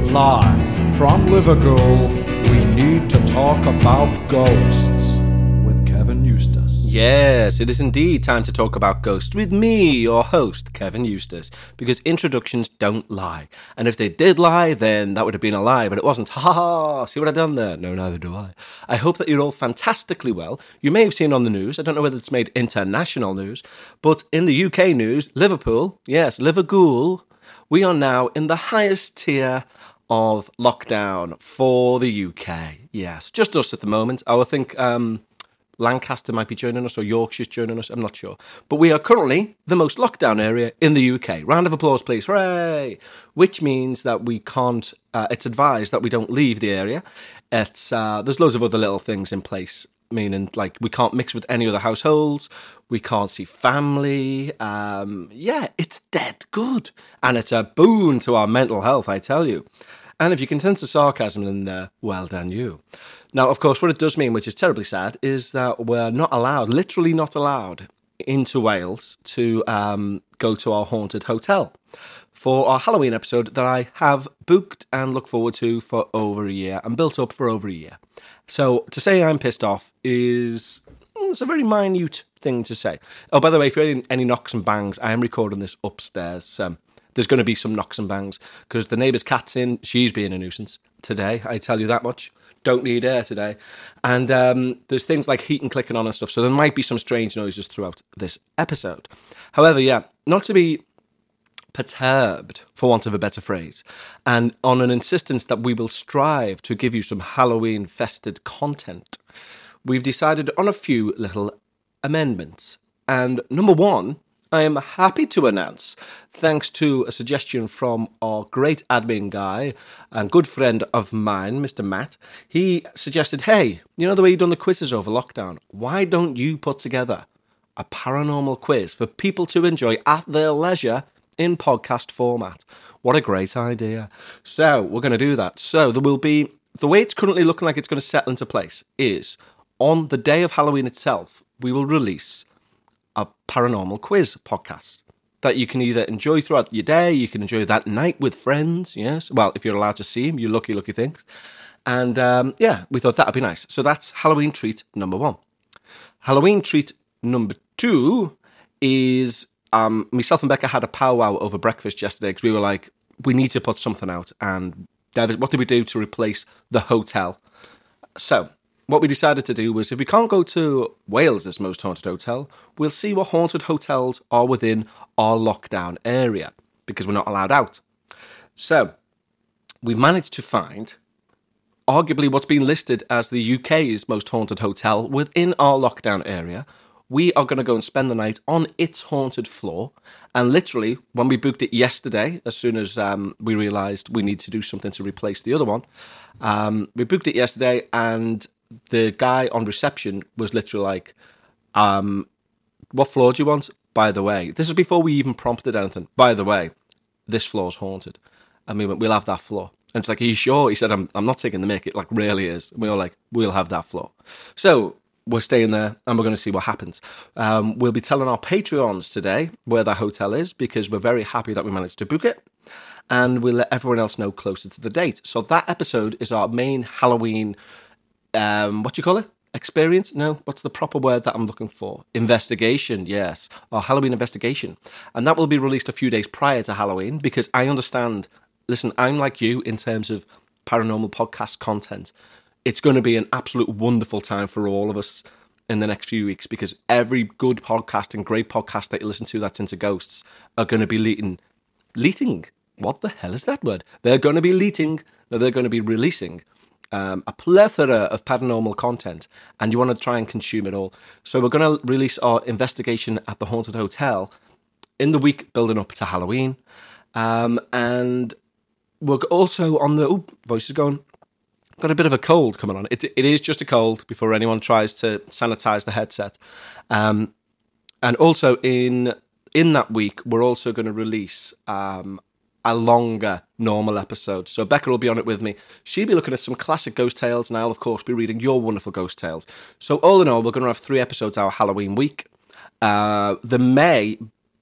Live from Liverpool, we need to talk about ghosts with Kevin Eustace. Yes, it is indeed time to talk about ghosts with me, your host, Kevin Eustace, because introductions don't lie. And if they did lie, then that would have been a lie, but it wasn't. Ha ha! See what I've done there? No, neither do I. I hope that you're all fantastically well. You may have seen on the news, I don't know whether it's made international news, but in the UK news, Liverpool, yes, Liverpool, we are now in the highest tier of lockdown for the UK. Yes, just us at the moment. I would think Lancaster might be joining us or Yorkshire's joining us. I'm not sure. But we are currently the most lockdown area in the UK. Round of applause, please. Hooray! Which means that we can't, it's advised that we don't leave the area. It's there's loads of other little things in place, meaning like we can't mix with any other households. We can't see family. Yeah, it's dead good. And it's a boon to our mental health, I tell you. And if you can sense the sarcasm in there, well done you. Now, of course, what it does mean, which is terribly sad, is that we're not allowed, literally not allowed, into Wales to go to our haunted hotel for our Halloween episode that I have booked and look forward to for over a year and built up for over a year. So to say I'm pissed off is it's a very minute thing to say. Oh, by the way, if you're hearing any knocks and bangs, I am recording this upstairs. There's going to be some knocks and bangs because the neighbour's cat's in. She's being a nuisance today, I tell you that much. Don't need air today. And there's things like heat and clicking on and stuff, so there might be some strange noises throughout this episode. However, yeah, not to be perturbed, for want of a better phrase, and on an insistence that we will strive to give you some Halloween-fested content, we've decided on a few little amendments. And number one, I am happy to announce, thanks to a suggestion from our great admin guy and good friend of mine, Mr. Matt, he suggested, hey, you know the way you've done the quizzes over lockdown? Why don't you put together a paranormal quiz for people to enjoy at their leisure in podcast format? What a great idea. So we're going to do that. So there will be, the way it's currently looking like it's going to settle into place is on the day of Halloween itself, we will release a paranormal quiz podcast that you can either enjoy throughout your day, you can enjoy that night with friends, yes. Well, if you're allowed to see them, you lucky things. And yeah, we thought that would be nice. So that's Halloween treat number one. Halloween treat number two is myself and Becca had a powwow over breakfast yesterday because we were like, we need to put something out. And what did we do to replace the hotel? So what we decided to do was if we can't go to Wales' most haunted hotel, we'll see what haunted hotels are within our lockdown area because we're not allowed out. So we've managed to find arguably what's been listed as the UK's most haunted hotel within our lockdown area. We are going to go and spend the night on its haunted floor. And literally, when we booked it yesterday, as soon as we realised we need to do something to replace the other one, we booked it yesterday and the guy on reception was literally like, what floor do you want? By the way, this is before we even prompted anything. By the way, this floor's haunted. And we went, we'll have that floor. And it's like, are you sure? He said, I'm not taking the mick. It like really is. And we were like, we'll have that floor. So we're staying there and we're going to see what happens. We'll be telling our Patreons today where that hotel is because we're very happy that we managed to book it. And we'll let everyone else know closer to the date. So that episode is our main Halloween what do you call it? Experience? No, what's the proper word that I'm looking for? Investigation, yes. Our Halloween investigation. And that will be released a few days prior to Halloween because I understand, listen, I'm like you in terms of paranormal podcast content. It's going to be an absolute wonderful time for all of us in the next few weeks because every good podcast and great podcast that you listen to that's into ghosts are going to be leeting. What the hell is that word? They're going to be they're going to be releasing a plethora of paranormal content and you want to try and consume it all. So we're going to release our investigation at the haunted hotel in the week building up to Halloween. And we're also on the... voice is going. Got a bit of a cold coming on. It is just a cold before anyone tries to sanitize the headset. And also in that week, we're also going to release a longer normal episode. So Becca will be on it with me. She'll be looking at some classic ghost tales, and I'll, of course, be reading your wonderful ghost tales. So all in all, we're going to have 3 episodes our Halloween week. There may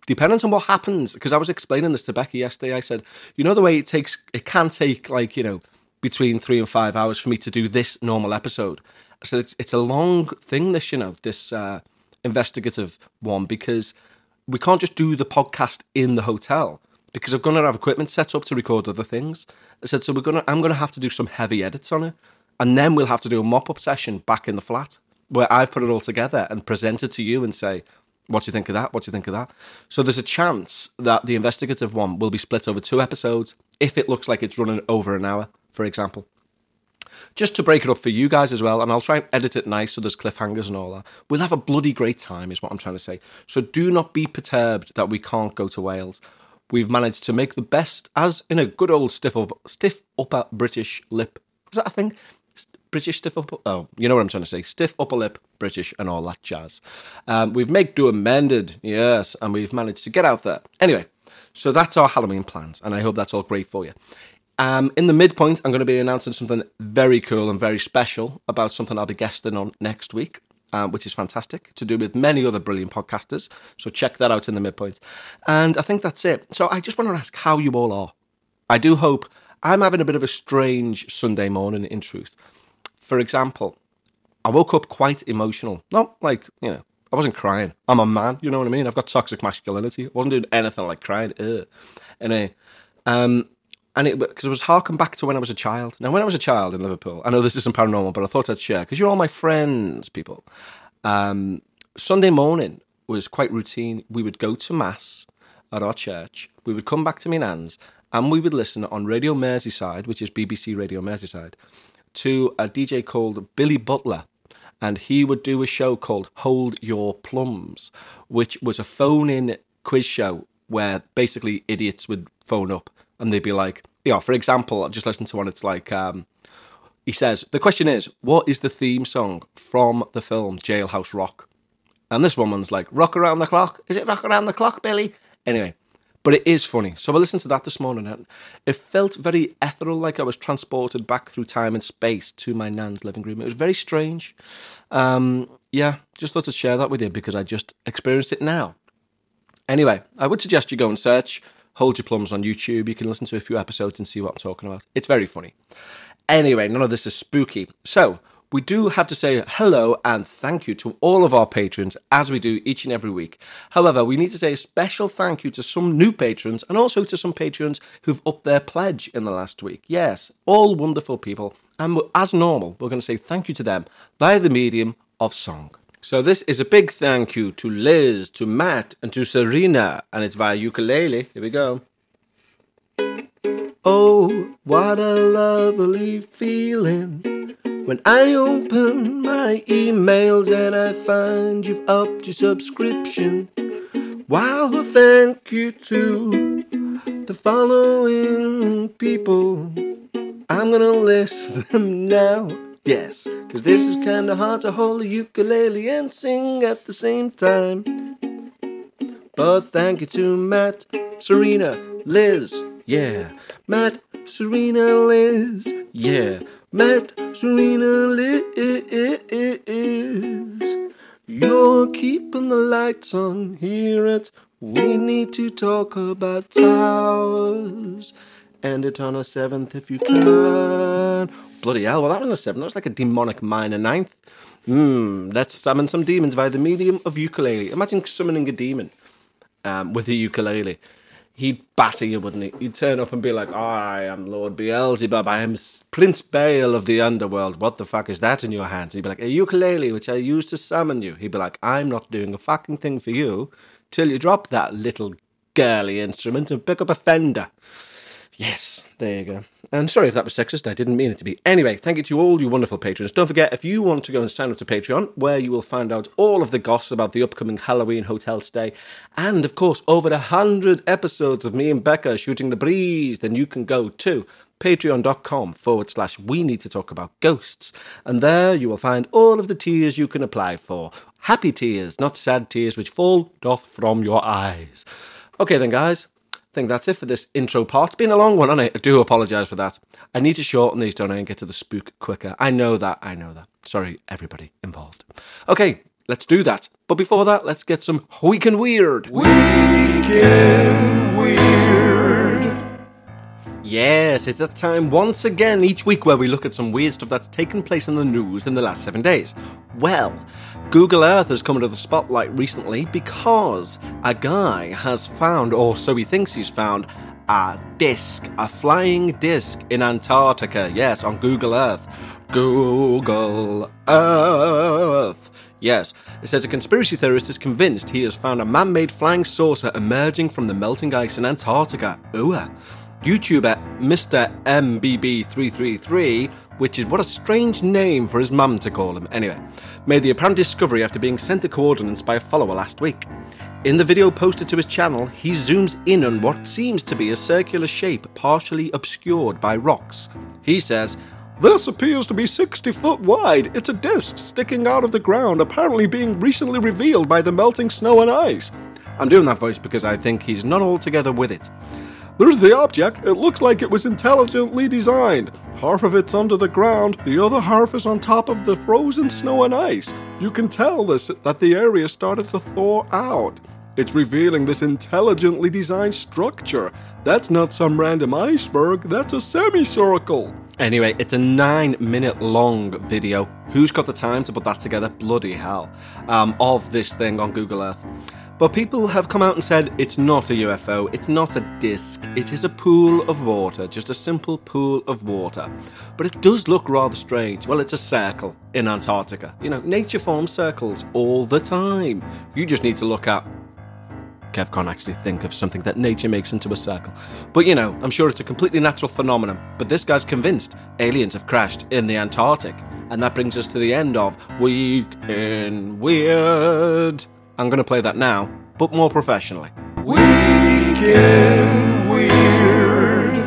depending on what happens, because I was explaining this to Becky yesterday, I said, you know, the way it can take like, you know, between 3 and 5 hours for me to do this normal episode. So it's a long thing, this, you know, this investigative one, because we can't just do the podcast in the hotel, because I'm going to have equipment set up to record other things. I said, so I'm going to have to do some heavy edits on it, and then we'll have to do a mop-up session back in the flat where I've put it all together and present it to you and say, what do you think of that? What do you think of that? So there's a chance that the investigative one will be split over 2 episodes if it looks like it's running over an hour, for example. Just to break it up for you guys as well, and I'll try and edit it nice so there's cliffhangers and all that. We'll have a bloody great time is what I'm trying to say. So do not be perturbed that we can't go to Wales. We've managed to make the best, as in a good old stiff upper British lip. Is that a thing? British stiff upper... Oh, you know what I'm trying to say. Stiff upper lip, British, and all that jazz. We've made do amended, yes, and we've managed to get out there. Anyway, so that's our Halloween plans, and I hope that's all great for you. In the midpoint, I'm going to be announcing something very cool and very special about something I'll be guesting on next week, which is fantastic, to do with many other brilliant podcasters. So check that out in the midpoint. And I think that's it. So I just want to ask how you all are. I do hope... I'm having a bit of a strange Sunday morning, in truth. For example, I woke up quite emotional. Not like, you know, I wasn't crying. I'm a man, you know what I mean? I've got toxic masculinity. I wasn't doing anything like crying. Anyway, because it was harking back to when I was a child. Now, when I was a child in Liverpool, I know this isn't paranormal, but I thought I'd share, because you're all my friends, people. Sunday morning was quite routine. We would go to Mass at our church. We would come back to my nan's, and we would listen on Radio Merseyside, which is BBC Radio Merseyside, to a DJ called Billy Butler. And he would do a show called Hold Your Plums, which was a phone-in quiz show where basically idiots would phone up and they'd be like, yeah, for example, I just listened to one, it's like, he says, the question is, what is the theme song from the film Jailhouse Rock? And this woman's like, Rock Around the Clock? Is it Rock Around the Clock, Billy? Anyway, but it is funny. So I listened to that this morning and it felt very ethereal, like I was transported back through time and space to my nan's living room. It was very strange. Yeah, just thought to share that with you because I just experienced it now. Anyway, I would suggest you go and search Hold Your Plums on YouTube. You can listen to a few episodes and see what I'm talking about. It's very funny. Anyway, none of this is spooky. So, we do have to say hello and thank you to all of our patrons, as we do each and every week. However, we need to say a special thank you to some new patrons and also to some patrons who've upped their pledge in the last week. Yes, all wonderful people. And as normal, we're going to say thank you to them via the medium of song. So this is a big thank you to Liz, to Matt, and to Serena, and it's via ukulele. Here we go. Oh, what a lovely feeling when I open my emails and I find you've upped your subscription. Wow, thank you to the following people. I'm gonna list them now. Yes, because this is kind of hard to hold a ukulele and sing at the same time. But thank you to Matt, Serena, Liz, yeah. Matt, Serena, Liz, yeah. Matt, Serena, Liz. You're keeping the lights on here at We Need to Talk About Towers. End it on a 7th if you can. Bloody hell, well that was a 7th. That was like a demonic minor 9th. Let's summon some demons via the medium of ukulele. Imagine summoning a demon with a ukulele. He'd batter you, wouldn't he? He'd turn up and be like, I am Lord Beelzebub. I am Prince Baal of the underworld. What the fuck is that in your hands? He'd be like, a ukulele, which I use to summon you. He'd be like, I'm not doing a fucking thing for you till you drop that little girly instrument and pick up a Fender. Yes, there you go. And sorry if that was sexist, I didn't mean it to be. Anyway, thank you to all you wonderful patrons. Don't forget, if you want to go and sign up to Patreon, where you will find out all of the goss about the upcoming Halloween hotel stay, and of course, over 100 episodes of me and Becca shooting the breeze, then you can go to patreon.com/we need to talk about ghosts. And there you will find all of the tiers you can apply for. Happy tears, not sad tears, which fall doth from your eyes. Okay then, guys. I think that's it for this intro part. It's been a long one, hasn't it? I do apologise for that. I need to shorten these, don't I, and get to the spook quicker. I know that. Sorry, everybody involved. Okay, let's do that. But before that, let's get some Weekend Weird. Weekend Weird. Yes, it's that time once again each week where we look at some weird stuff that's taken place in the news in the last 7 days. Well, Google Earth has come into the spotlight recently because a guy has found, or so he thinks he's found, a flying disc in Antarctica. Yes, on Google Earth. Google Earth. Yes, it says a conspiracy theorist is convinced he has found a man-made flying saucer emerging from the melting ice in Antarctica. Ooh. YouTuber Mr. MBB333, which is what a strange name for his mum to call him. Anyway, made the apparent discovery after being sent the coordinates by a follower last week. In the video posted to his channel, he zooms in on what seems to be a circular shape partially obscured by rocks. He says, "This appears to be 60 foot wide. It's a disc sticking out of the ground, apparently being recently revealed by the melting snow and ice." I'm doing that voice because I think he's not altogether with it. "There's the object. It looks like it was intelligently designed. Half of it's under the ground, the other half is on top of the frozen snow and ice. You can tell that the area started to thaw out. It's revealing this intelligently designed structure. That's not some random iceberg, that's a semicircle." Anyway, it's a 9-minute long video. Who's got the time to put that together? Bloody hell. Of this thing on Google Earth. But people have come out and said it's not a UFO, it's not a disc, it is a pool of water, just a simple pool of water. But it does look rather strange. Well, it's a circle in Antarctica. You know, nature forms circles all the time. You just need to look at... Kev can't actually think of something that nature makes into a circle. But you know, I'm sure it's a completely natural phenomenon. But this guy's convinced aliens have crashed in the Antarctic. And that brings us to the end of Weekend Weird. I'm going to play that now, but more professionally. Weekend Weird.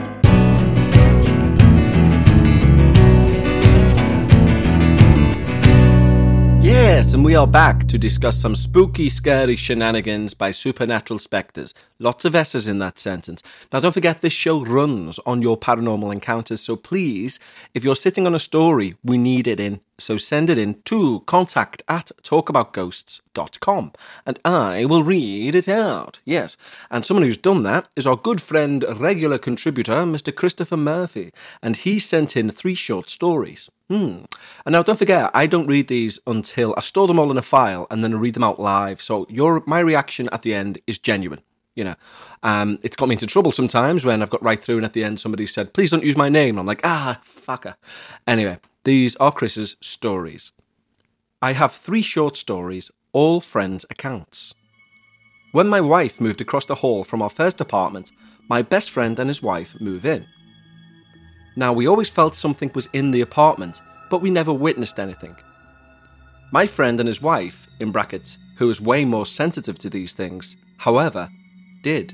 Yes, and we are back to discuss some spooky, scary shenanigans by supernatural spectres. Lots of S's in that sentence. Now, don't forget this show runs on your paranormal encounters, so please, if you're sitting on a story, we need it in. So send it in to contact@talkaboutghosts.com and I will read it out. Yes, and someone who's done that is our good friend, regular contributor, Mr. Christopher Murphy, and he sent in 3 short stories. And now don't forget, I don't read these until I store them all in a file and then I read them out live. So my reaction at the end is genuine. You know, it's got me into trouble sometimes when I've got right through and at the end somebody said, "Please don't use my name." And I'm like, fucker. Anyway, these are Chris's stories. I have 3 short stories, all friends' accounts. When my wife moved across the hall from our first apartment, my best friend and his wife move in. Now, we always felt something was in the apartment, but we never witnessed anything. My friend and his wife, in brackets, who is way more sensitive to these things, however, did.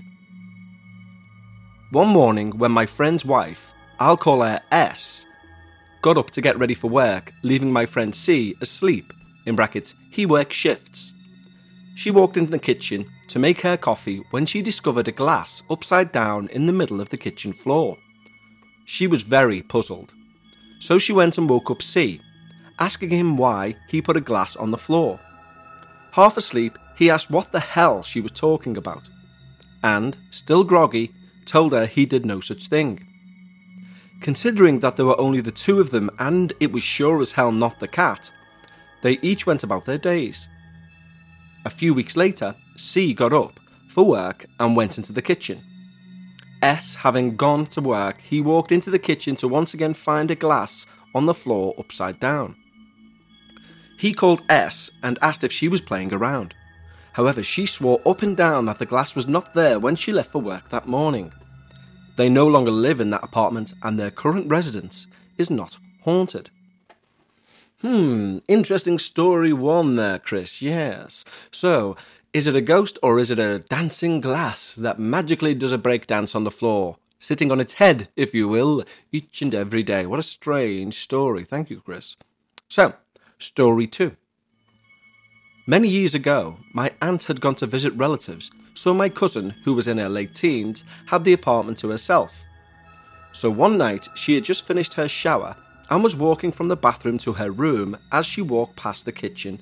One morning when my friend's wife, I'll call her S, got up to get ready for work, leaving my friend C asleep, in brackets, he works shifts. She walked into the kitchen to make her coffee when she discovered a glass upside down in the middle of the kitchen floor. She was very puzzled. So she went and woke up C, asking him why he put a glass on the floor. Half asleep, he asked what the hell she was talking about, and, still groggy, told her he did no such thing. Considering that there were only the 2 of them and it was sure as hell not the cat, they each went about their days. A few weeks later, C got up for work and went into the kitchen. S, having gone to work, he walked into the kitchen to once again find a glass on the floor upside down. He called S and asked if she was playing around. However, she swore up and down that the glass was not there when she left for work that morning. They no longer live in that apartment and their current residence is not haunted. Interesting story 1 there, Chris, yes. So, is it a ghost or is it a dancing glass that magically does a breakdance on the floor, sitting on its head, if you will, each and every day? What a strange story. Thank you, Chris. So, story 2. Many years ago, my aunt had gone to visit relatives, so my cousin, who was in her late teens, had the apartment to herself. So one night, she had just finished her shower and was walking from the bathroom to her room. As she walked past the kitchen,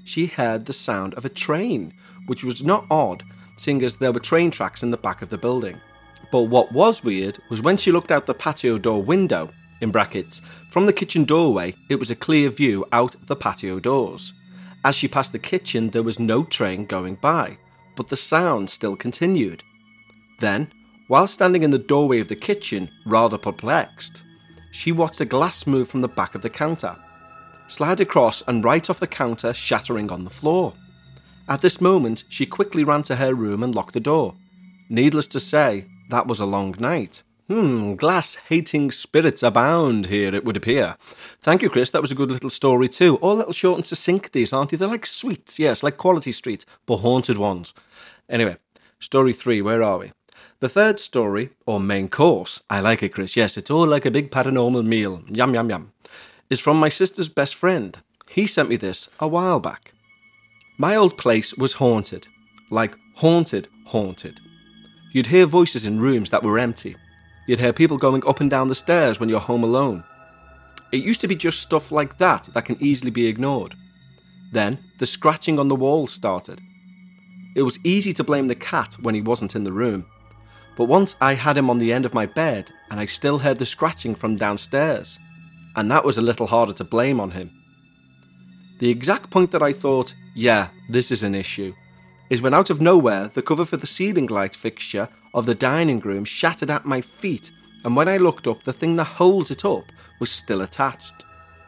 she heard the sound of a train, which was not odd, seeing as there were train tracks in the back of the building. But what was weird was when she looked out the patio door window, in brackets, from the kitchen doorway, it was a clear view out the patio doors. As she passed the kitchen, there was no train going by, but the sound still continued. Then, while standing in the doorway of the kitchen, rather perplexed, she watched a glass move from the back of the counter, slide across and right off the counter, shattering on the floor. At this moment, she quickly ran to her room and locked the door. Needless to say, that was a long night. Glass-hating spirits abound here, it would appear. Thank you, Chris. That was a good little story too. All little short and succinct, these, aren't they? They're like sweets, yes, like Quality Street, but haunted ones. Anyway, story 3, where are we? The third story, or main course, I like it, Chris, yes, it's all like a big paranormal meal, yum yum yum, is from my sister's best friend. He sent me this a while back. My old place was haunted. Like haunted. You'd hear voices in rooms that were empty. You'd hear people going up and down the stairs when you're home alone. It used to be just stuff like that can easily be ignored. Then, the scratching on the walls started. It was easy to blame the cat when he wasn't in the room. But once I had him on the end of my bed, and I still heard the scratching from downstairs. And that was a little harder to blame on him. The exact point that I thought, yeah, this is an issue, is when out of nowhere, the cover for the ceiling light fixture of the dining room shattered at my feet, and when I looked up, the thing that holds it up was still attached.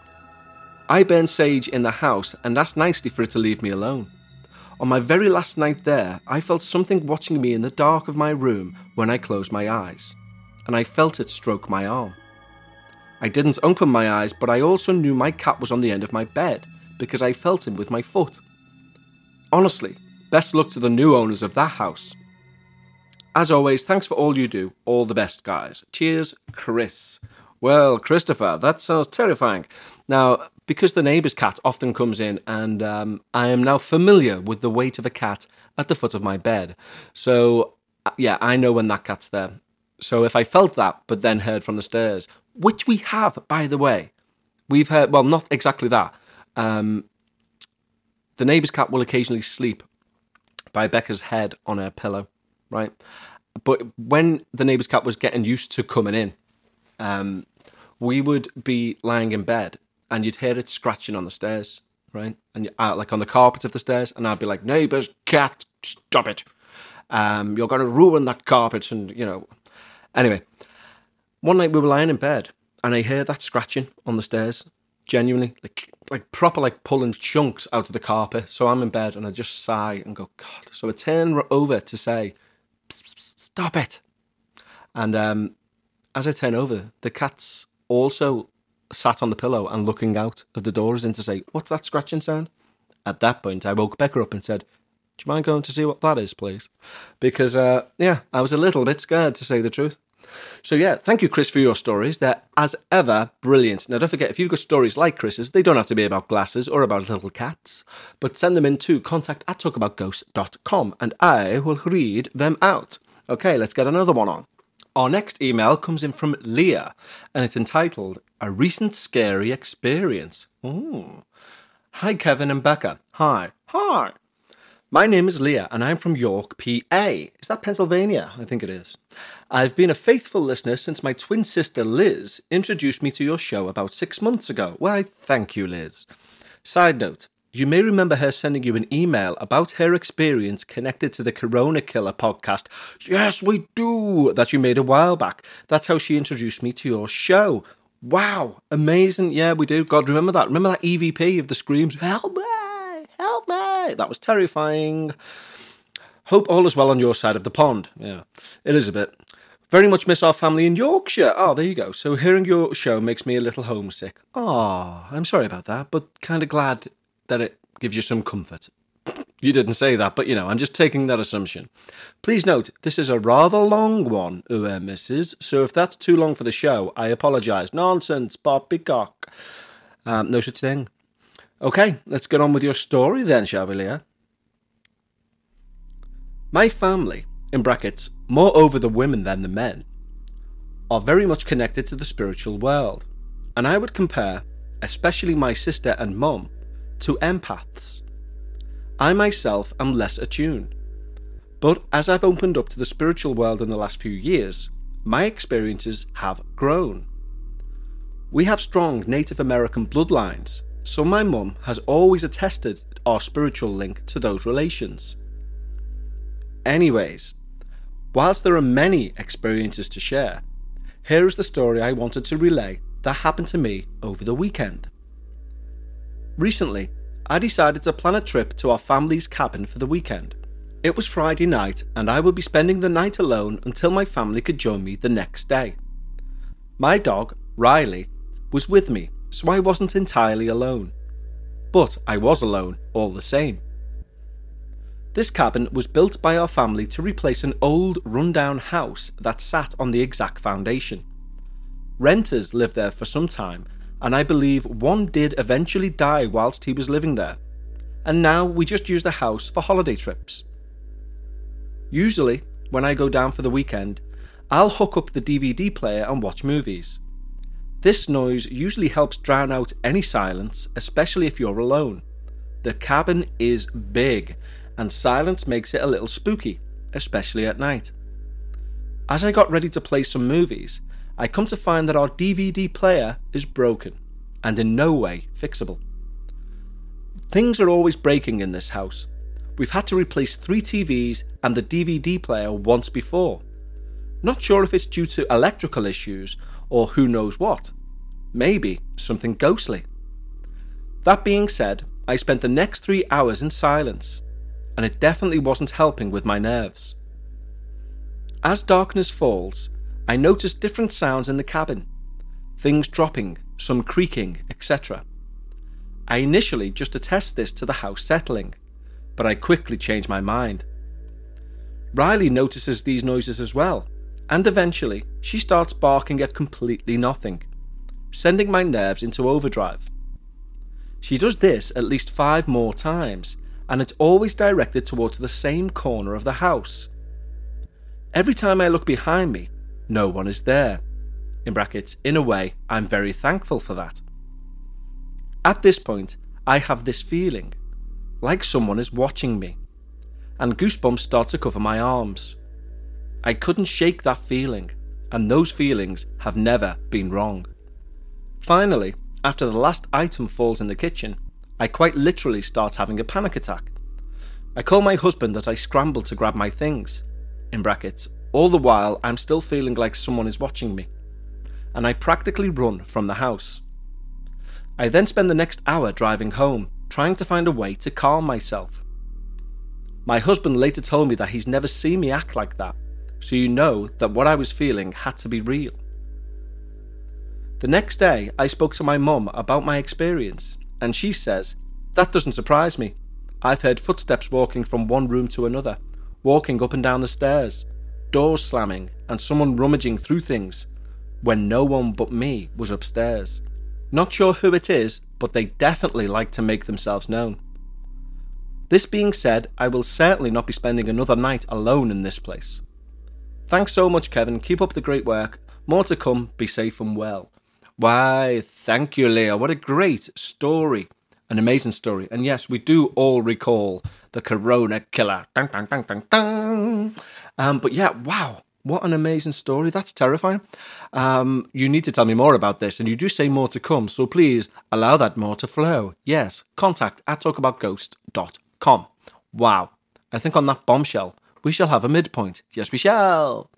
I burned sage in the house and asked nicely for it to leave me alone. On my very last night there, I felt something watching me in the dark of my room when I closed my eyes, and I felt it stroke my arm. I didn't open my eyes, but I also knew my cat was on the end of my bed, because I felt him with my foot. Honestly, best luck to the new owners of that house. As always, thanks for all you do. All the best, guys. Cheers, Chris. Well, Christopher, that sounds terrifying. Now, because the neighbour's cat often comes in, and I am now familiar with the weight of a cat at the foot of my bed. So, yeah, I know when that cat's there. So if I felt that, but then heard from the stairs, which we have, by the way, we've heard, well, not exactly that. The neighbour's cat will occasionally sleep by Becca's head on her pillow, right? But when the neighbour's cat was getting used to coming in, we would be lying in bed and you'd hear it scratching on the stairs, right? And like on the carpet of the stairs, and I'd be like, neighbour's cat, stop it. You're going to ruin that carpet, and, you know. Anyway, one night we were lying in bed and I heard that scratching on the stairs, genuinely, like proper, like pulling chunks out of the carpet. So I'm in bed and I just sigh and go, God. So I turn over to say, stop it. And as I turn over, the cat's also sat on the pillow and looking out of the door as in to say, what's that scratching sound? At that point, I woke Becca up and said, do you mind going to see what that is, please? Because, yeah, I was a little bit scared, to say the truth. So, yeah, thank you, Chris, for your stories. They're, as ever, brilliant. Now, don't forget, if you've got stories like Chris's, they don't have to be about glasses or about little cats, but send them in to contact@talkaboutghosts.com, and I will read them out. Okay, let's get another one on. Our next email comes in from Leah, and it's entitled, A Recent Scary Experience. Ooh. Hi, Kevin and Becca. Hi. Hi. My name is Leah, and I'm from York, PA. Is that Pennsylvania? I think it is. I've been a faithful listener since my twin sister Liz introduced me to your show about 6 months ago. Why, thank you, Liz. Side note, you may remember her sending you an email about her experience connected to the Corona Killer podcast. Yes, we do! That you made a while back. That's how she introduced me to your show. Wow, amazing. Yeah, we do. God, remember that. Remember that EVP of the screams, help me! Help me! That was terrifying. Hope all is well on your side of the pond. Yeah, it is a bit. Very much miss our family in Yorkshire. Oh, there you go. So hearing your show makes me a little homesick. Oh, I'm sorry about that, but kind of glad that it gives you some comfort. You didn't say that, but, you know, I'm just taking that assumption. Please note, this is a rather long one, Mrs. So if that's too long for the show, I apologise. Nonsense, poppycock. No such thing. Okay, let's get on with your story then, shall we, Leah? My family, in brackets, more over the women than the men, are very much connected to the spiritual world, and I would compare, especially my sister and mum, to empaths. I myself am less attuned. But as I've opened up to the spiritual world in the last few years, my experiences have grown. We have strong Native American bloodlines, so my mum has always attested our spiritual link to those relations. Anyways, whilst there are many experiences to share, here is the story I wanted to relay that happened to me over the weekend. Recently, I decided to plan a trip to our family's cabin for the weekend. It was Friday night and I would be spending the night alone until my family could join me the next day. My dog, Riley, was with me, so I wasn't entirely alone. But I was alone all the same. This cabin was built by our family to replace an old rundown house that sat on the exact foundation. Renters lived there for some time, and I believe one did eventually die whilst he was living there, and now we just use the house for holiday trips. Usually, when I go down for the weekend, I'll hook up the DVD player and watch movies. This noise usually helps drown out any silence, especially if you're alone. The cabin is big, and silence makes it a little spooky, especially at night. As I got ready to play some movies, I come to find that our DVD player is broken, and in no way fixable. Things are always breaking in this house. We've had to replace 3 TVs and the DVD player once before. Not sure if it's due to electrical issues or who knows what. Maybe something ghostly. That being said, I spent the next 3 hours in silence, and it definitely wasn't helping with my nerves. As darkness falls, I notice different sounds in the cabin. Things dropping, some creaking, etc. I initially just attest this to the house settling, but I quickly change my mind. Riley notices these noises as well, and eventually she starts barking at completely nothing, sending my nerves into overdrive. She does this at least 5 more times, and it's always directed towards the same corner of the house. Every time I look behind me, no one is there. In a way, I'm very thankful for that. At this point, I have this feeling, like someone is watching me, and goosebumps start to cover my arms. I couldn't shake that feeling, and those feelings have never been wrong. Finally, after the last item falls in the kitchen, I quite literally start having a panic attack. I call my husband as I scramble to grab my things. All the while I'm still feeling like someone is watching me, and I practically run from the house. I then spend the next hour driving home, trying to find a way to calm myself. My husband later told me that he's never seen me act like that, so you know that what I was feeling had to be real. The next day, I spoke to my mum about my experience, and she says, "That doesn't surprise me. I've heard footsteps walking from one room to another, walking up and down the stairs, doors slamming, and someone rummaging through things, when no one but me was upstairs. Not sure who it is, but they definitely like to make themselves known." This being said, I will certainly not be spending another night alone in this place. Thanks so much, Kevin. Keep up the great work. More to come. Be safe and well. Why, thank you, Leah. What a great story. An amazing story. And yes, we do all recall the Corona killer. Dun, dun, dun, dun, dun. But yeah, wow. What an amazing story. That's terrifying. You need to tell me more about this, and you do say more to come, so please allow that more to flow. Yes, contact@talkaboutghosts.com. Wow. I think on that bombshell, we shall have a midpoint. Yes, we shall.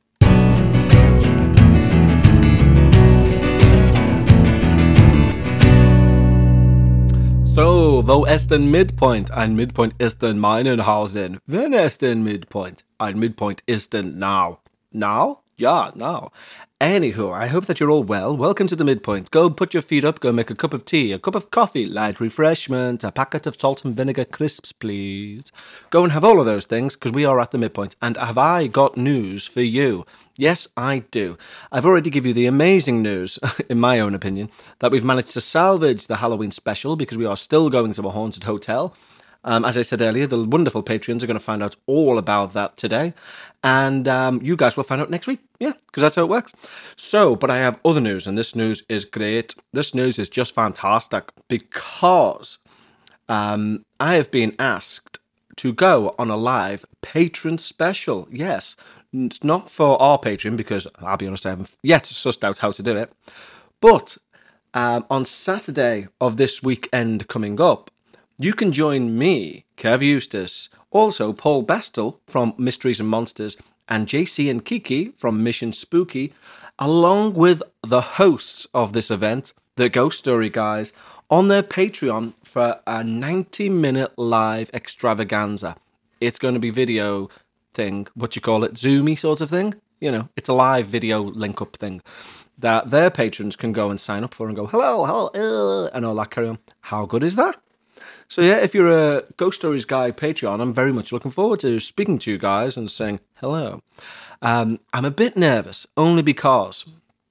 So, wo ist denn Midpoint? Ein Midpoint ist in meinen Hausen. Wenn es denn Midpoint? Ein Midpoint ist denn now. Now? Yeah, now. Anywho, I hope that you're all well. Welcome to the Midpoint. Go put your feet up, go make a cup of tea, a cup of coffee, light refreshment, a packet of salt and vinegar crisps, please. Go and have all of those things, because we are at the Midpoint. And have I got news for you? Yes, I do. I've already given you the amazing news, in my own opinion, that we've managed to salvage the Halloween special, because we are still going to a haunted hotel. As I said earlier, the wonderful Patreons are going to find out all about that today. And you guys will find out next week. Yeah, because that's how it works. So, but I have other news, and this news is great. This news is just fantastic because I have been asked to go on a live patron special. Yes, it's not for our Patreon because, I'll be honest, I haven't yet sussed out how to do it. But on Saturday of this weekend coming up, you can join me, Kev Eustace, also Paul Bestel from Mysteries and Monsters, and JC and Kiki from Mission Spooky, along with the hosts of this event, the Ghost Story guys, on their Patreon for a 90-minute live extravaganza. It's going to be video thing, what you call it, Zoomy sort of thing. You know, it's a live video link-up thing that their patrons can go and sign up for and go, hello, and all that carry on. How good is that? So yeah, if you're a Ghost Stories guy Patreon, I'm very much looking forward to speaking to you guys and saying hello. I'm a bit nervous, only because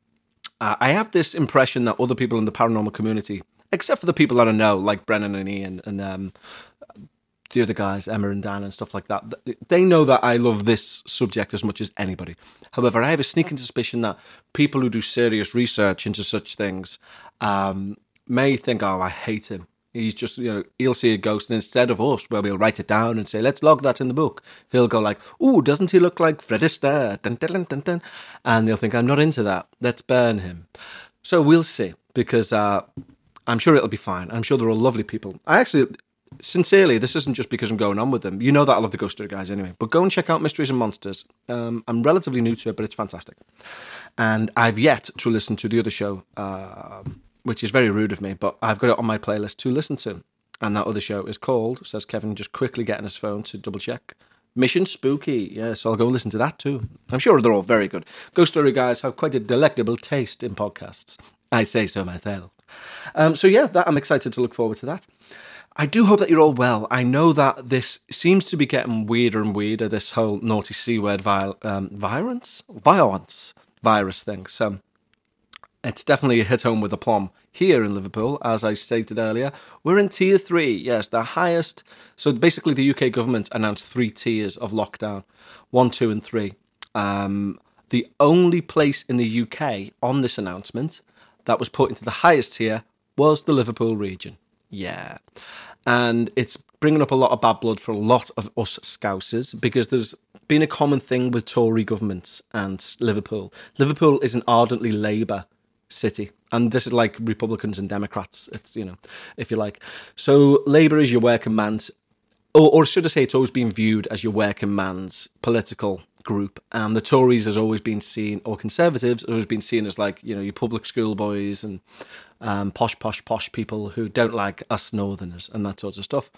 I have this impression that other people in the paranormal community, except for the people that I know, like Brennan and Ian and the other guys, Emma and Dan and stuff like that, they know that I love this subject as much as anybody. However, I have a sneaking suspicion that people who do serious research into such things may think, oh, I hate him. He's just, he'll see a ghost, and instead of us, where we'll write it down and say, let's log that in the book, he'll go like, ooh, doesn't he look like Fred Astaire? Dun, dun, dun, dun. And they'll think, I'm not into that. Let's burn him. So we'll see, because I'm sure it'll be fine. I'm sure they're all lovely people. I actually, sincerely, this isn't just because I'm going on with them. You know that I love the Ghost Story guys anyway. But go and check out Mysteries and Monsters. I'm relatively new to it, but it's fantastic. And I've yet to listen to the other show, which is very rude of me, but I've got it on my playlist to listen to. And that other show is called, says Kevin, just quickly getting his phone to double check, Mission Spooky. Yeah, so I'll go and listen to that too. I'm sure they're all very good. Ghost Story guys have quite a delectable taste in podcasts. I say so myself. So yeah, I'm excited to look forward to that. I do hope that you're all well. I know that this seems to be getting weirder and weirder, this whole naughty C word violence virus thing. So it's definitely hit home with aplomb here in Liverpool. As I stated earlier, we're in tier 3. Yes, the highest. So basically the UK government announced 3 tiers of lockdown, 1, 2 and 3. The only place in the UK on this announcement that was put into the highest tier was the Liverpool region. Yeah. And it's bringing up a lot of bad blood for a lot of us Scousers, because there's been a common thing with Tory governments and Liverpool. Liverpool is an ardently Labour city, and this is like Republicans and Democrats, it's, if you like. So Labour is your working man's, or should I say, it's always been viewed as your working man's political group, and the Tories has always been seen, or Conservatives has always been seen as like, your public school boys and posh people who don't like us Northerners and that sort of stuff.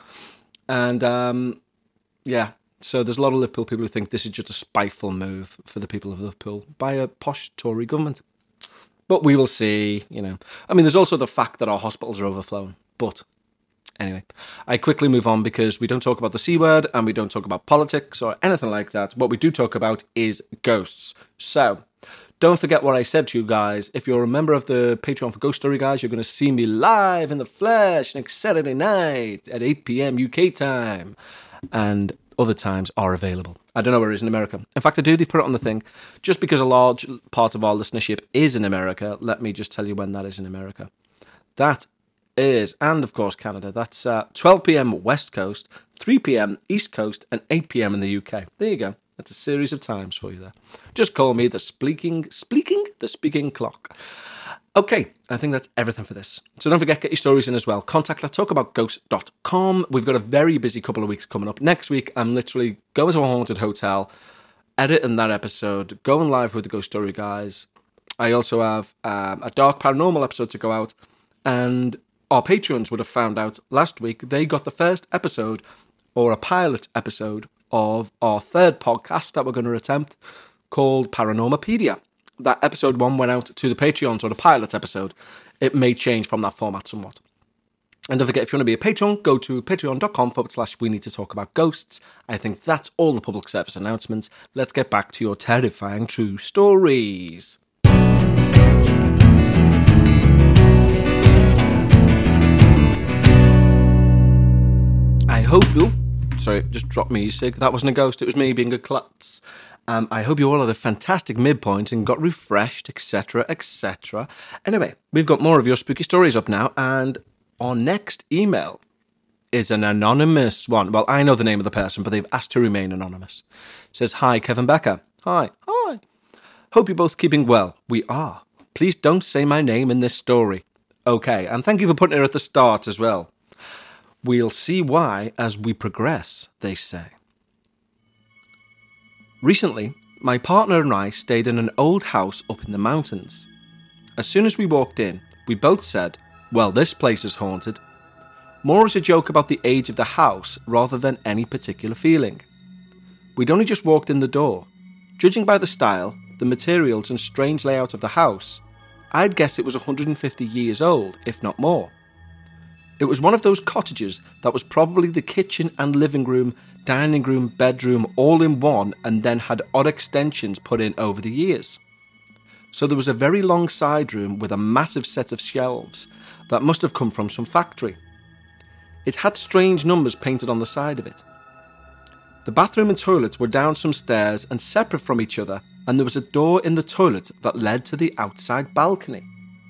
And yeah, so there's a lot of Liverpool people who think this is just a spiteful move for the people of Liverpool by a posh Tory government. But we will see, I mean, there's also the fact that our hospitals are overflowing. But anyway, I quickly move on because we don't talk about the C word and we don't talk about politics or anything like that. What we do talk about is ghosts. So don't forget what I said to you guys. If you're a member of the Patreon for Ghost Story guys, you're going to see me live in the flesh next Saturday night at 8 p.m. UK time. And other times are available. I don't know where it is in America. In fact, I do. They put it on the thing. Just because a large part of our listenership is in America, let me just tell you when that is in America. That is, and of course Canada, that's 12 p.m. West Coast, 3 p.m. East Coast, and 8 p.m. in the UK. There you go. That's a series of times for you there. Just call me the speaking clock. Okay, I think that's everything for this. So don't forget, get your stories in as well. Contact at talkaboutghosts.com. We've got a very busy couple of weeks coming up. Next week, I'm literally going to a haunted hotel, editing that episode, going live with the Ghost Story guys. I also have a dark paranormal episode to go out, and our patrons would have found out last week they got the first episode, or a pilot episode, of our third podcast that we're going to attempt, called Paranormopedia. That episode 1 went out to the Patreons, or the pilot episode. It may change from that format somewhat. And don't forget, if you want to be a patron, go to patreon.com/we need to talk about ghosts. I think that's all the public service announcements. Let's get back to your terrifying true stories. I hope you... Sorry, just dropped me, Sig. That wasn't a ghost, it was me being a klutz. I hope you all had a fantastic midpoint and got refreshed, etc., etc. Anyway, we've got more of your spooky stories up now, and our next email is an anonymous one. Well, I know the name of the person, but they've asked to remain anonymous. It says, "Hi, Kevin Becker." Hi. Hope you're both keeping well. We are. Please don't say my name in this story. Okay, and thank you for putting it at the start as well. We'll see why as we progress, they say. Recently, my partner and I stayed in an old house up in the mountains. As soon as we walked in, we both said, "Well, this place is haunted." More as a joke about the age of the house rather than any particular feeling. We'd only just walked in the door. Judging by the style, the materials and strange layout of the house, I'd guess it was 150 years old, if not more. It was one of those cottages that was probably the kitchen and living room, dining room, bedroom all in one and then had odd extensions put in over the years. So there was a very long side room with a massive set of shelves that must have come from some factory. It had strange numbers painted on the side of it. The bathroom and toilets were down some stairs and separate from each other, and there was a door in the toilet that led to the outside balcony.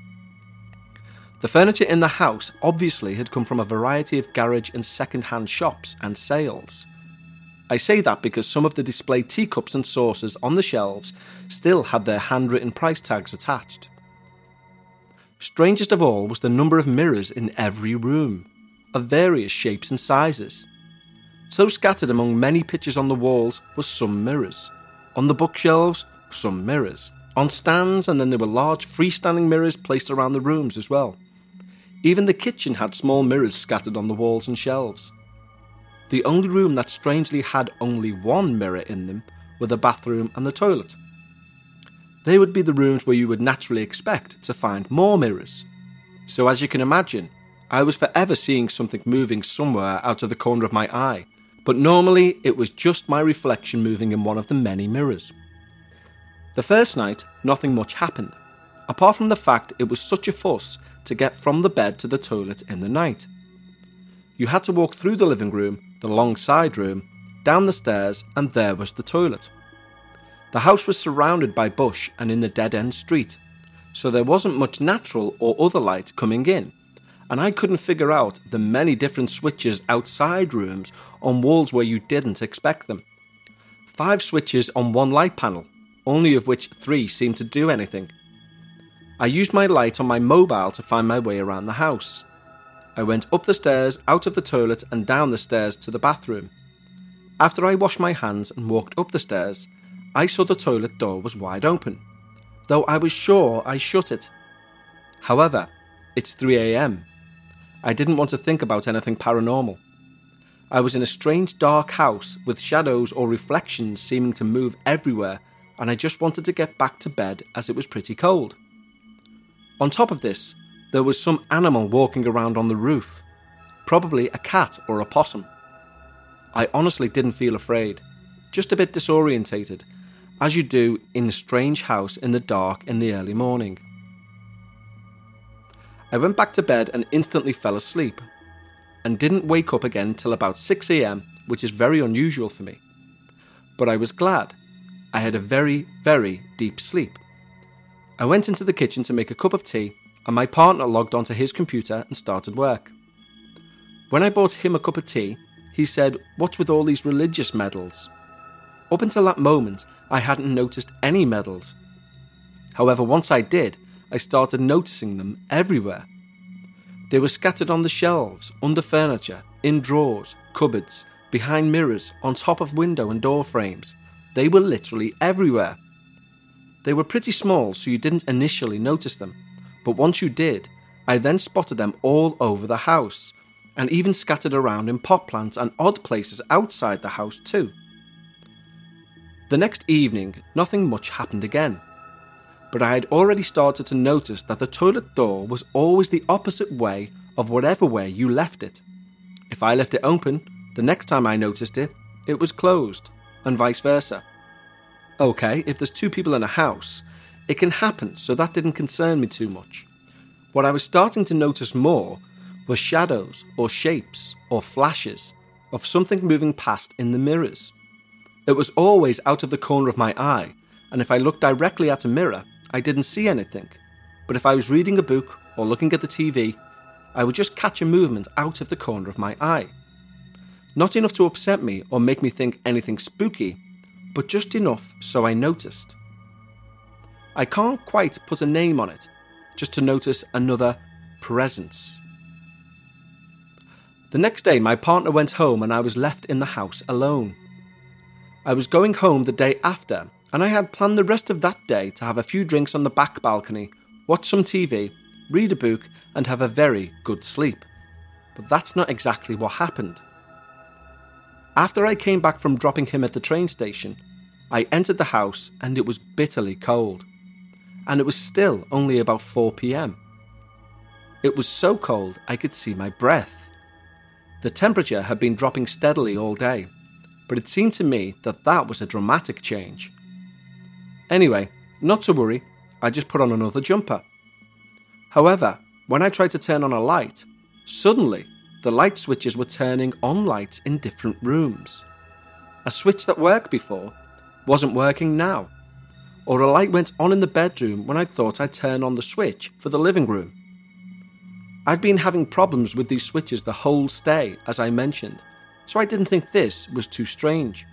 The furniture in the house obviously had come from a variety of garage and second-hand shops and sales. I say that because some of the displayed teacups and saucers on the shelves still had their handwritten price tags attached. Strangest of all was the number of mirrors in every room, of various shapes and sizes. So scattered among many pictures on the walls were some mirrors. On the bookshelves, some mirrors. On stands, and then there were large freestanding mirrors placed around the rooms as well. Even the kitchen had small mirrors scattered on the walls and shelves. The only room that strangely had only one mirror in them were the bathroom and the toilet. They would be the rooms where you would naturally expect to find more mirrors. So as you can imagine, I was forever seeing something moving somewhere out of the corner of my eye, but normally it was just my reflection moving in one of the many mirrors. The first night, nothing much happened, apart from the fact it was such a fuss to get from the bed to the toilet in the night. You had to walk through the living room, the long side room, down the stairs, and there was the toilet. The house was surrounded by bush and in the dead-end street, so there wasn't much natural or other light coming in, and I couldn't figure out the many different switches outside rooms on walls where you didn't expect them. 5 switches on one light panel, only of which 3 seemed to do anything. I used my light on my mobile to find my way around the house. I went up the stairs, out of the toilet and down the stairs to the bathroom. After I washed my hands and walked up the stairs, I saw the toilet door was wide open, though I was sure I shut it. However, it's 3 a.m. I didn't want to think about anything paranormal. I was in a strange dark house with shadows or reflections seeming to move everywhere, and I just wanted to get back to bed as it was pretty cold. On top of this, there was some animal walking around on the roof, probably a cat or a possum. I honestly didn't feel afraid, just a bit disorientated, as you do in a strange house in the dark in the early morning. I went back to bed and instantly fell asleep, and didn't wake up again till about 6 a.m, which is very unusual for me. But I was glad. I had a very, very deep sleep. I went into the kitchen to make a cup of tea, and my partner logged onto his computer and started work. When I bought him a cup of tea, he said, "What's with all these religious medals?" Up until that moment, I hadn't noticed any medals. However, once I did, I started noticing them everywhere. They were scattered on the shelves, under furniture, in drawers, cupboards, behind mirrors, on top of window and door frames. They were literally everywhere. They were pretty small, so you didn't initially notice them, but once you did, I then spotted them all over the house, and even scattered around in pot plants and odd places outside the house too. The next evening, nothing much happened again, but I had already started to notice that the toilet door was always the opposite way of whatever way you left it. If I left it open, the next time I noticed it, it was closed, and vice versa. Okay, if there's 2 people in a house, it can happen, so that didn't concern me too much. What I was starting to notice more were shadows or shapes or flashes of something moving past in the mirrors. It was always out of the corner of my eye, and if I looked directly at a mirror, I didn't see anything. But if I was reading a book or looking at the TV, I would just catch a movement out of the corner of my eye. Not enough to upset me or make me think anything spooky, but just enough so I noticed. I can't quite put a name on it, just to notice another presence. The next day, my partner went home and I was left in the house alone. I was going home the day after, and I had planned the rest of that day to have a few drinks on the back balcony, watch some TV, read a book, and have a very good sleep. But that's not exactly what happened. After I came back from dropping him at the train station, I entered the house and it was bitterly cold. And it was still only about 4 p.m. It was so cold I could see my breath. The temperature had been dropping steadily all day, but it seemed to me that that was a dramatic change. Anyway, not to worry, I just put on another jumper. However, when I tried to turn on a light, suddenly the light switches were turning on lights in different rooms. A switch that worked before wasn't working now, or a light went on in the bedroom when I thought I'd turn on the switch for the living room. I'd been having problems with these switches the whole stay, as I mentioned, so I didn't think this was too strange.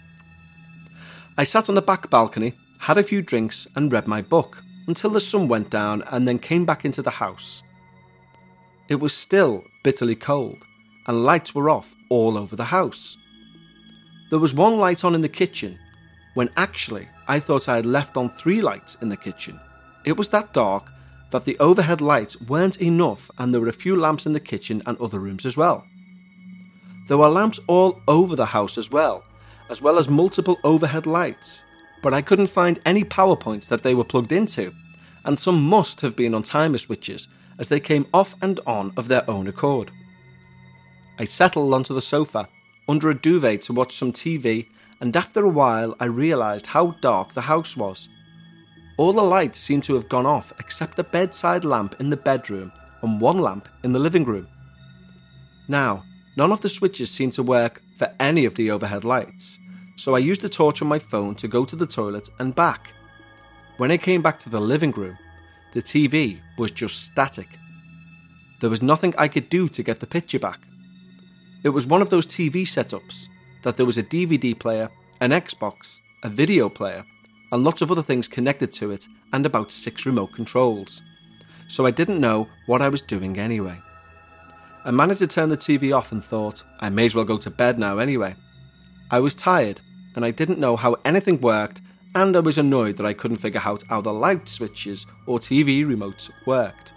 I sat on the back balcony, had a few drinks and read my book until the sun went down and then came back into the house. It was still bitterly cold and lights were off all over the house. There was one light on in the kitchen when actually I thought I had left on 3 lights in the kitchen. It was that dark that the overhead lights weren't enough and there were a few lamps in the kitchen and other rooms as well. There were lamps all over the house as well as multiple overhead lights, but I couldn't find any power points that they were plugged into, and some must have been on timer switches as they came off and on of their own accord. I settled onto the sofa, under a duvet to watch some TV, and after a while I realised how dark the house was. All the lights seemed to have gone off except the bedside lamp in the bedroom and one lamp in the living room. Now, none of the switches seemed to work for any of the overhead lights, so I used the torch on my phone to go to the toilet and back. When I came back to the living room, the TV was just static. There was nothing I could do to get the picture back. It was one of those TV setups that there was a DVD player, an Xbox, a video player, and lots of other things connected to it, and about 6 remote controls. So I didn't know what I was doing anyway. I managed to turn the TV off and thought, I may as well go to bed now anyway. I was tired, and I didn't know how anything worked, and I was annoyed that I couldn't figure out how the light switches or TV remotes worked.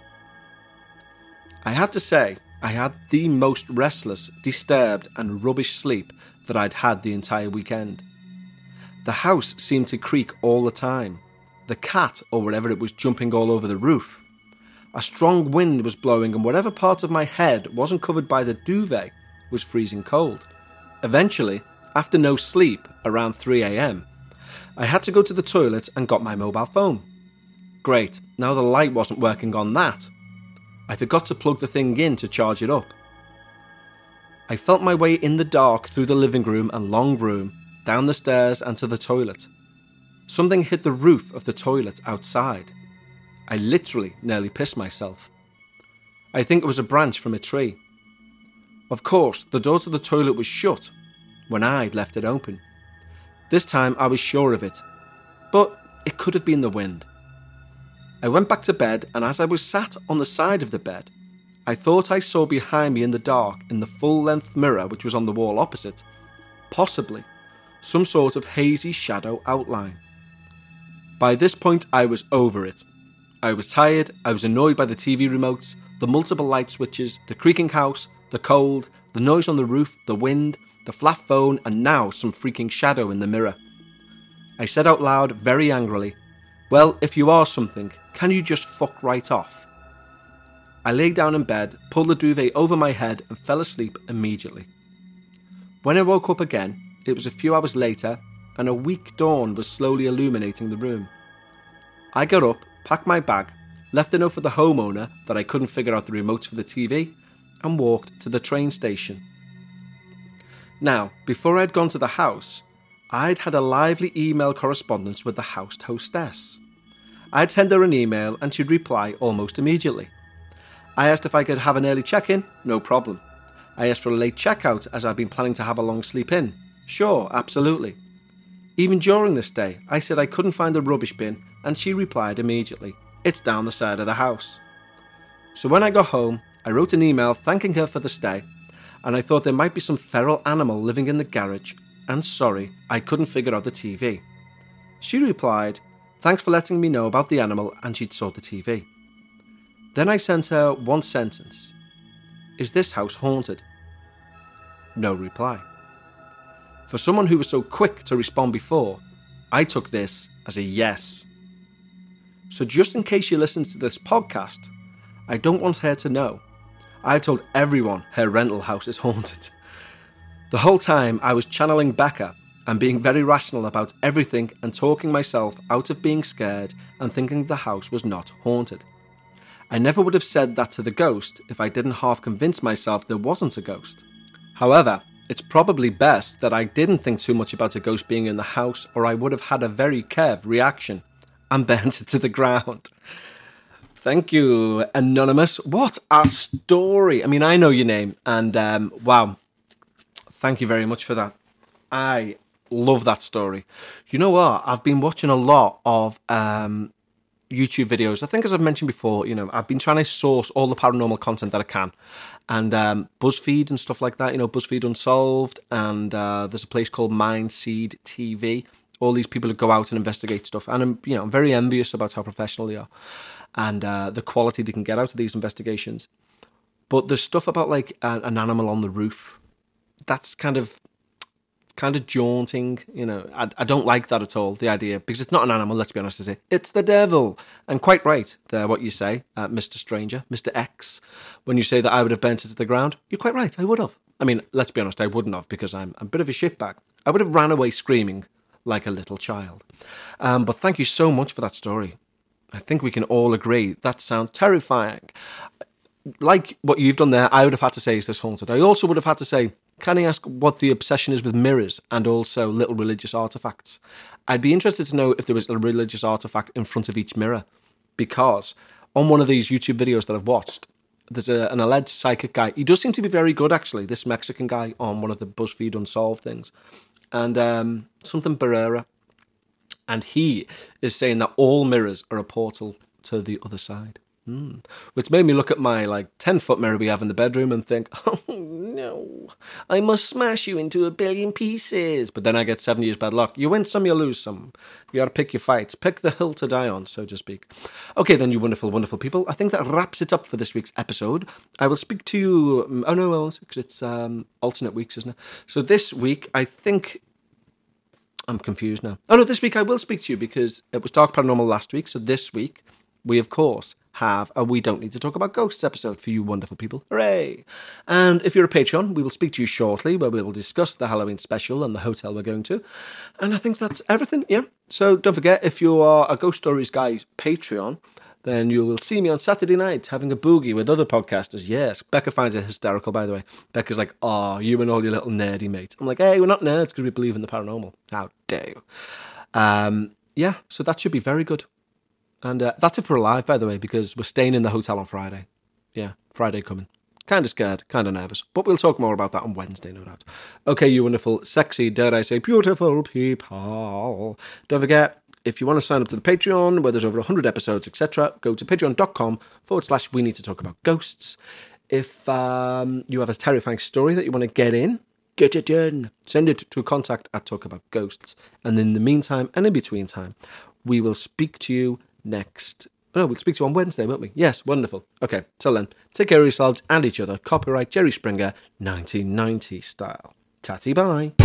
I have to say, I had the most restless, disturbed and rubbish sleep that I'd had the entire weekend. The house seemed to creak all the time. The cat or whatever it was jumping all over the roof. A strong wind was blowing and whatever part of my head wasn't covered by the duvet was freezing cold. Eventually, after no sleep, around 3 a.m, I had to go to the toilet and got my mobile phone. Great, now the light wasn't working on that. I forgot to plug the thing in to charge it up. I felt my way in the dark through the living room and long room, down the stairs and to the toilet. Something hit the roof of the toilet outside. I literally nearly pissed myself. I think it was a branch from a tree. Of course, the door to the toilet was shut when I'd left it open. This time I was sure of it, but it could have been the wind. I went back to bed, and as I was sat on the side of the bed, I thought I saw behind me in the dark, in the full-length mirror which was on the wall opposite, possibly some sort of hazy shadow outline. By this point I was over it. I was tired, I was annoyed by the TV remotes, the multiple light switches, the creaking house, the cold, the noise on the roof, the wind, the flat phone, and now some freaking shadow in the mirror. I said out loud, very angrily, "Well, if you are something, can you just fuck right off?" I lay down in bed, pulled the duvet over my head and fell asleep immediately. When I woke up again, it was a few hours later, and a weak dawn was slowly illuminating the room. I got up, packed my bag, left a note for the homeowner that I couldn't figure out the remote for the TV, and walked to the train station. Now, before I'd gone to the house, I'd had a lively email correspondence with the house hostess. I'd send her an email and she'd reply almost immediately. I asked if I could have an early check-in. No problem. I asked for a late checkout as I'd been planning to have a long sleep in. Sure, absolutely. Even during this day, I said I couldn't find the rubbish bin, and she replied immediately, it's down the side of the house. So when I got home, I wrote an email thanking her for the stay, and I thought there might be some feral animal living in the garage, and sorry, I couldn't figure out the TV. She replied, thanks for letting me know about the animal, and she'd saw the TV. Then I sent her one sentence. Is this house haunted? No reply. For someone who was so quick to respond before, I took this as a yes. So just in case she listens to this podcast, I don't want her to know. I've told everyone her rental house is haunted. The whole time I was channeling Becca and being very rational about everything and talking myself out of being scared and thinking the house was not haunted. I never would have said that to the ghost if I didn't half convince myself there wasn't a ghost. However, it's probably best that I didn't think too much about a ghost being in the house, or I would have had a very curved reaction and burnt it to the ground. Thank you, Anonymous. What a story. I mean, I know your name, and wow, thank you very much for that. I love that story. You know what? I've been watching a lot of YouTube videos. I think, as I've mentioned before, I've been trying to source all the paranormal content that I can. And BuzzFeed and stuff like that, BuzzFeed Unsolved, and there's a place called Mindseed TV. All these people who go out and investigate stuff. And I'm very envious about how professional they are and the quality they can get out of these investigations. But there's stuff about like an animal on the roof. That's kind of jaunting, I don't like that at all, the idea, because it's not an animal, let's be honest, is it? It's the devil. And quite right there, what you say, Mr. Stranger, Mr. X, when you say that I would have burnt it to the ground, you're quite right, I would have. I mean, let's be honest, I wouldn't have, because I'm a bit of a shitbag. I would have ran away screaming like a little child. But thank you so much for that story. I think we can all agree that sounds terrifying. Like what you've done there, I would have had to say, is this haunted? I also would have had to say, can I ask what the obsession is with mirrors and also little religious artifacts? I'd be interested to know if there was a religious artifact in front of each mirror, because on one of these YouTube videos that I've watched, there's an alleged psychic guy. He does seem to be very good, actually, this Mexican guy on one of the BuzzFeed Unsolved things. And something Barrera. And he is saying that all mirrors are a portal to the other side. Which made me look at my 10-foot mirror we have in the bedroom and think, oh no, I must smash you into a billion pieces. But then I get 7 years bad luck. You win some, you lose some. You got to pick your fights. Pick the hill to die on, so to speak. Okay, then, you wonderful, wonderful people. I think that wraps it up for this week's episode. I will speak to you... Oh, no, I won't, because it's alternate weeks, isn't it? So this week, I think... I'm confused now. Oh, no, this week I will speak to you because it was Dark Paranormal last week. So this week, we, of course, have a We Don't Need to Talk About Ghosts episode for you wonderful people. Hooray! And if you're a Patreon, we will speak to you shortly, where we will discuss the Halloween special and the hotel we're going to. And I think that's everything, yeah? So don't forget, if you are a Ghost Stories Guy Patreon, then you will see me on Saturday night having a boogie with other podcasters. Yes, Becca finds it hysterical, by the way. Becca's like, oh, you and all your little nerdy mates. I'm like, hey, we're not nerds because we believe in the paranormal. How dare you? Yeah, so that should be very good. And that's if we're alive, by the way, because we're staying in the hotel on Friday. Yeah, Friday coming. Kind of scared, kind of nervous. But we'll talk more about that on Wednesday, no doubt. Okay, you wonderful, sexy, dare I say, beautiful people. Don't forget, if you want to sign up to the Patreon, where there's over 100 episodes, etc., go to patreon.com/we need to talk about ghosts. If you have a terrifying story that you want to get it in. Send it to contact@talkaboutghosts. And in the meantime, and in between time, we will speak to you next. No, we'll speak to you on Wednesday, won't we? Yes, wonderful. Okay, till then, take care of yourselves and each other. Copyright Jerry Springer, 1990 style. Tatty bye.